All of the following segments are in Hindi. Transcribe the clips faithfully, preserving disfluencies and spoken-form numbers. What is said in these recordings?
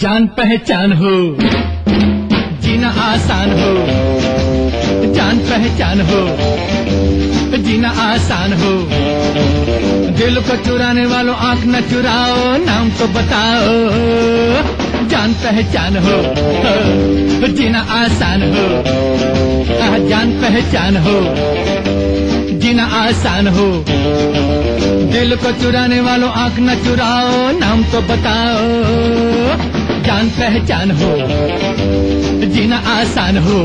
जान पहचान हो, जीना आसान हो, जान पहचान हो, जीना आसान हो। दिल को चुराने वालों आंख न चुराओ, नाम तो बताओ। जान पहचान हो, जीना आसान हो, जान पहचान हो, जीना आसान हो। दिल को चुराने वालों आंख न चुराओ, नाम तो बताओ। जान पहचान हो, जीना आसान हो।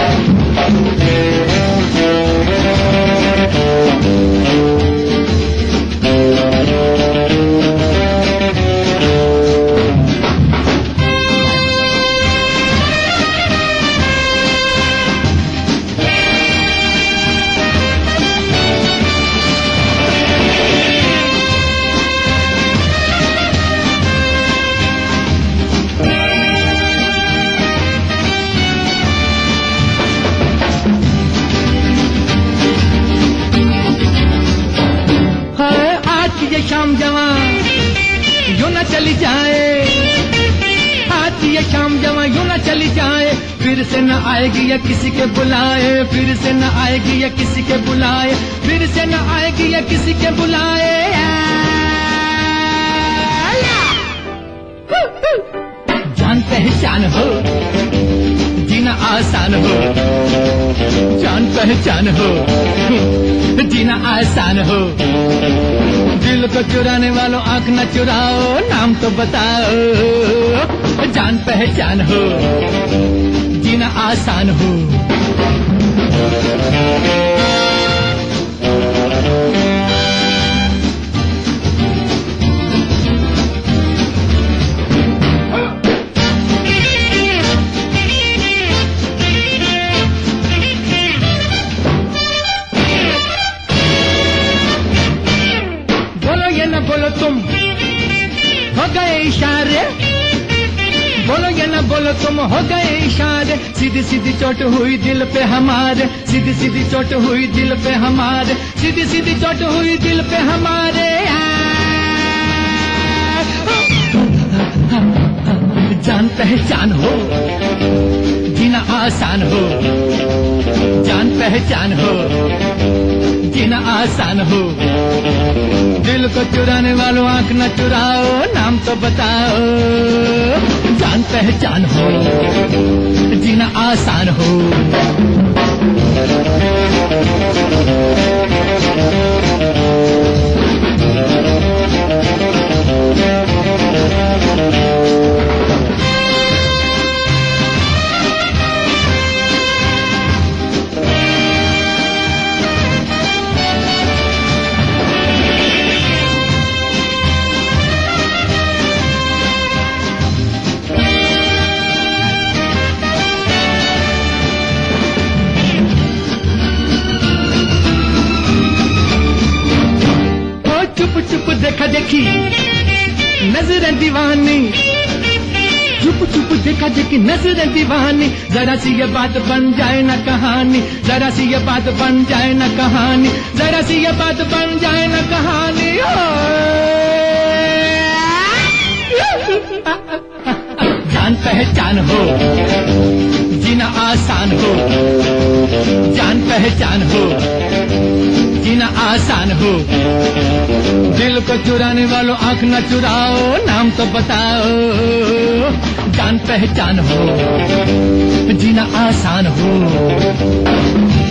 शाम जवां यूं न चली जाए, आज ये शाम जवां यूं न चली जाए। फिर से न आएगी या किसी के बुलाए, फिर से न आएगी या किसी के बुलाए, फिर से न आएगी या किसी के बुलाए। जान पहचान हो, जीना आसान हो, जान पहचान हो, जीना आसान हो। दिल को चुराने वालों आंख न चुराओ, नाम तो बताओ। जान पहचान हो, जीना आसान हो। बोलो तुम हो गए इशारे, बोलो या ना बोलो तुम हो गए इशारे। सीधी सीधी चोट हुई दिल पे हमारे, सीधी सीधी चोट हुई दिल पे हमारे, सीधी सीधी चोट हुई दिल पे हमारे। जान पहचान हो, जीना आसान हो, जान पहचान हो, जीना आसान हो। दिल को चुराने वालों आंख न चुराओ, नाम तो बताओ। जान पहचान हो, जीना आसान हो। चुप देखा देखी नजरें दीवानी, चुप चुप देखा देखी नजरें दीवानी। जरा सी ये बात बन जाए ना कहानी, जरा सी ये बात बन जाए ना कहानी, जरा सी ये बात बन जाए ना कहानी। जान पहचान हो, जीना आसान हो, जान पहचान हो, जीना आसान हो। दिल को चुराने वालों आंख न चुराओ, नाम तो बताओ। जान पहचान हो, जीना आसान हो।